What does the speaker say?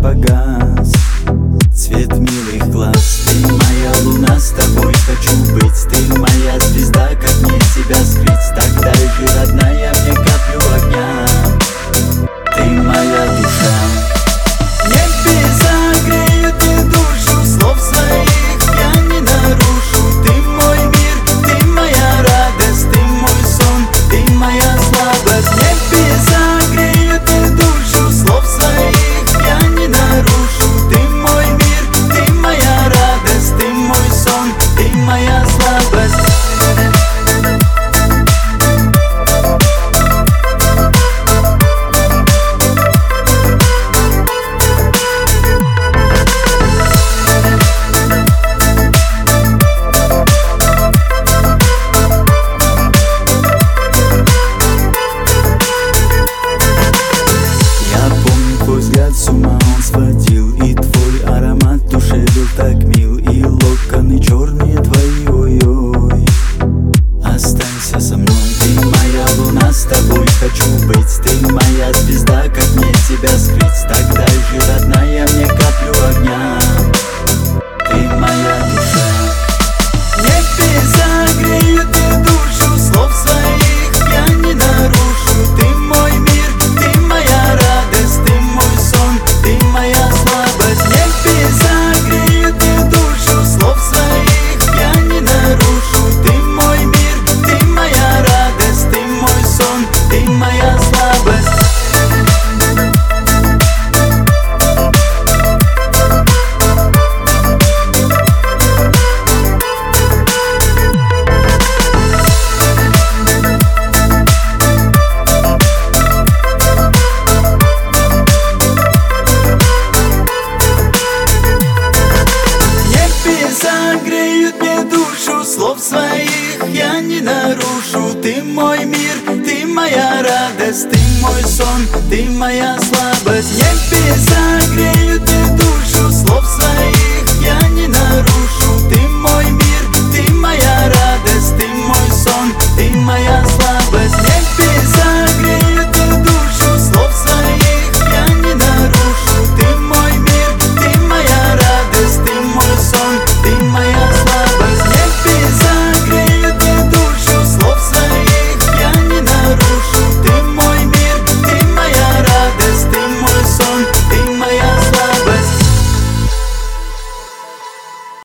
погас цвет милых глаз. Ты моя луна, с тобой хочу быть. Ты моя звезда, как мне тебя скрыть? Так дай же, родная, мне каплю огня. Ты моя душа. Небеса греют мне душу, слов своих я не нарушу. Ты мой мир, ты моя радость, ты мой сон, ты моя слабость. Небеса греют мне душу, слов своих я не нарушу. Ты мой мир, ты моя радость, ты мой сон, ты моя слабость. Взгляд с ума он сводил, и твой аромат душе был так мил, и локоны черные твои, ой-ой. Останься со мной, ты моя луна, с тобой хочу быть. Ты моя звезда, как мне тебя скрыть? Так дай же, родная, мне каплю огня. Ты моя душа. Небеса греют мне душу, слов своих я не нарушу. Ты мой мир, ты моя радость, ты мой сон, ты моя слабость. Небеса греют мне душу, слов своих я не нарушу. Ты мой мир, ты моя радость, ты мой сон, ты моя слабость. Греют мне душу, слов своих я не нарушу. Ты мой мир, ты моя радость, ты мой сон, ты моя